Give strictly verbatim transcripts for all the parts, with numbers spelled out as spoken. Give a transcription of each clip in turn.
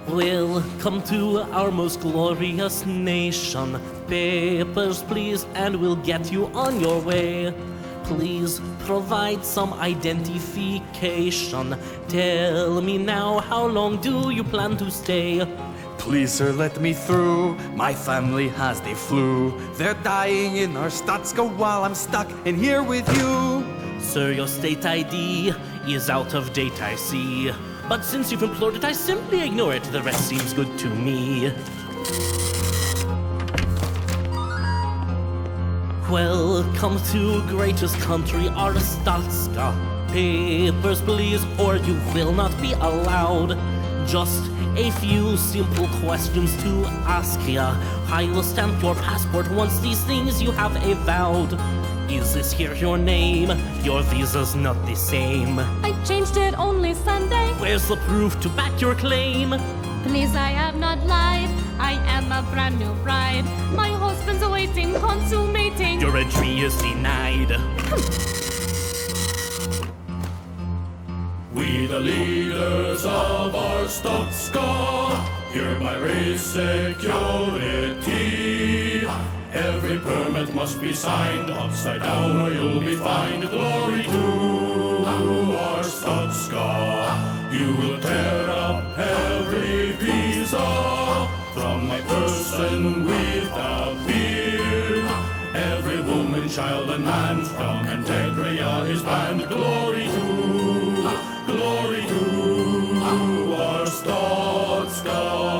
Welcome to our most glorious nation. Papers, please, and we'll get you on your way. Please provide some identification. Tell me now, how long do you plan to stay? Please, sir, let me through. My family has the flu. They're dying in our Statska while I'm stuck in here with you. Sir, your state I D is out of date, I see. But since you've implored it, I simply ignore it. The rest seems good to me. Welcome to greatest country, our Statska. Papers, please, or you will not be allowed. Just a few simple questions to ask ya. I will stamp your passport once these things you have avowed. Is this here your name? Your visa's not the same. I changed it only Sunday. Where's the proof to back your claim? Please, I have not lied. I am a brand new bride. My husband's awaiting, consummating. Your entry is denied. We the leaders of our Statska hereby raise security. Every permit must be signed upside down or you'll be fined. Glory to our Statska. You will tear up every visa from my person without fear. Every woman, child, and man from Cantegria is banned. Glory to, glory to our Statska.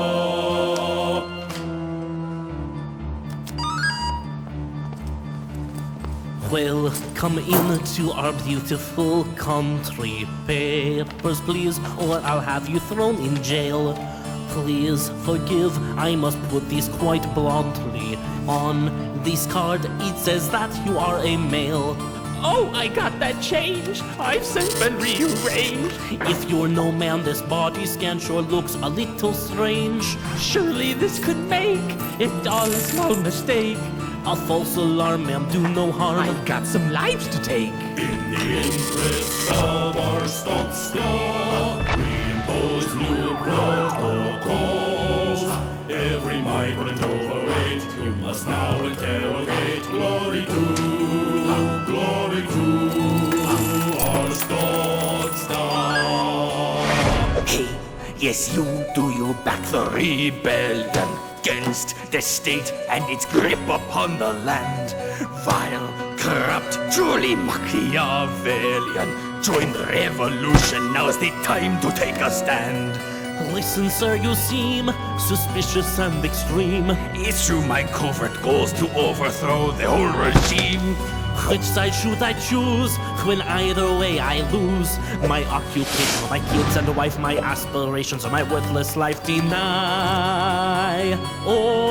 Welcome into our beautiful country. Papers, please, or I'll have you thrown in jail. Please forgive, I must put this quite bluntly. On this card, it says that you are a male. Oh, I got that changed. I've since been rearranged. If you're no man, this body scan sure looks a little strange. Surely this could make it all a small mistake. A false alarm, ma'am, do no harm. I've got some lives to take. In the interest of our Statska, we impose new protocols. Every migrant overweight, you must now interrogate. Glory to, glory to our Statska. Hey, yes, you do you back the rebellion against the state and its grip upon the land. Vile, corrupt, truly Machiavellian. Join the revolution, now's the time to take a stand. Listen, sir, you seem suspicious and extreme. It's true, my covert goals to overthrow the whole regime. Which side should I choose? When either way I lose my occupation, my kids and wife, my aspirations, or my worthless life deny. Oh,